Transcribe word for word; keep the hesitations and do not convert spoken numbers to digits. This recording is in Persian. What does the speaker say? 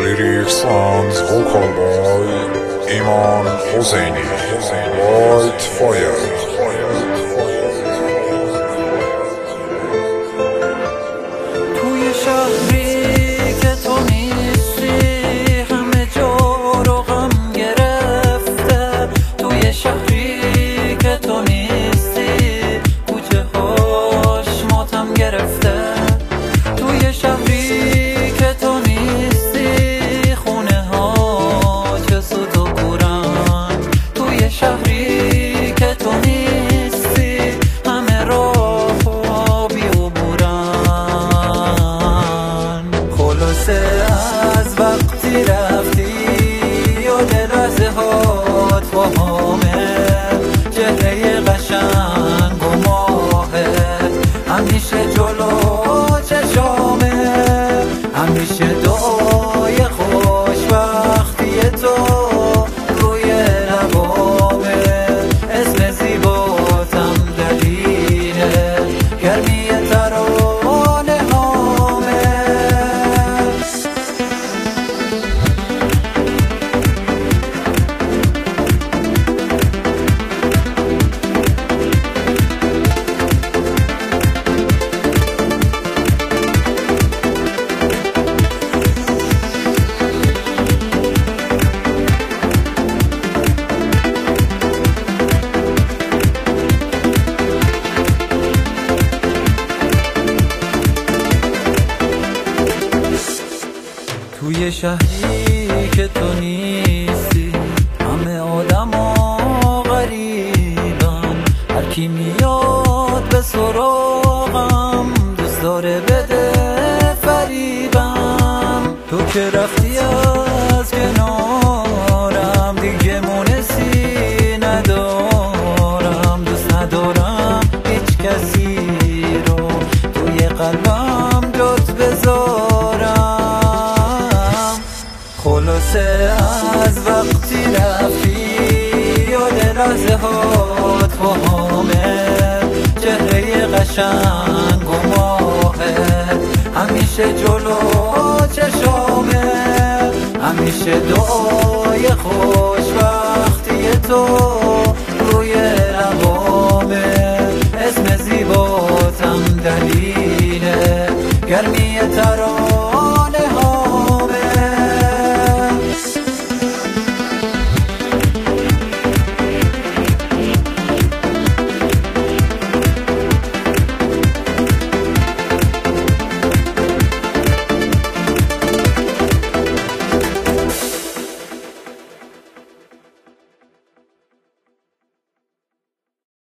Lyrics and vocal by Iman Hosseini. White Fire. توی شهری که تو نیستی همه جا رو غم گرفته. توی شهری که تو نیستی کوچه هاش ماتم گرفته. توی شهری که تو نیستی خونه ها چه سود و گورن. توی شهری که تو نیستی همه راه و بی‌عبورن. خلاصه از وقتی رفتی یاد لحظه هات با همه چهره قشنگ و ماهت همیشه جلو چشامه. همیشه دعای خوشبختی تو روی لبامه. اسم زیباتم دلیله گرمی ترانه هامه. توی شهری که تو نیستی همه آدم ها غریبن. هر کی میاد به سراغم دوست داره بده فریبم. تو که رفتی از کنارم دیگه مونسی ندارم. دوست ندارم هیچ کسی رو توی قلبم جات بذارم. خلاصه از وقتی رفتی یاد لحظه هات با همه چهره قشنگ و ماهت همیشه جلو چشامه. همیشه دعای خوشبختی تو روی لبامه. اسم زیباتم دلیله گرمی تر